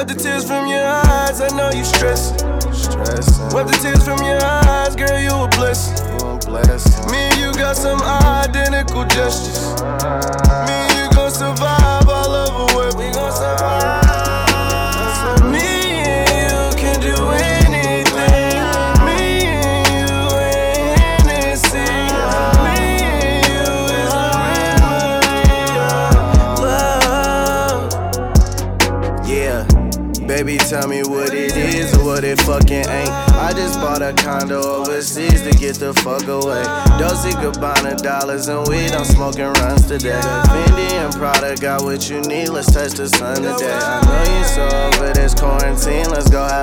Wipe the tears from your eyes, I know you stressing. Wipe the tears from your eyes, girl, you a blessing. Me and you got some identical gestures. Me and you gon' survive all over what we gon' survive. Me and you can do anything. Me and you ain't Hennessy. Me and you is a remedy of love. Yeah, baby, tell me what it is or what it fucking ain't. I just bought a condo overseas to get the fuck away. Dolce Gabbana dollars and weed, I'm smoking runs today. Fendi and Prada got what you need, let's touch the sun today. I know you so over this quarantine, let's go have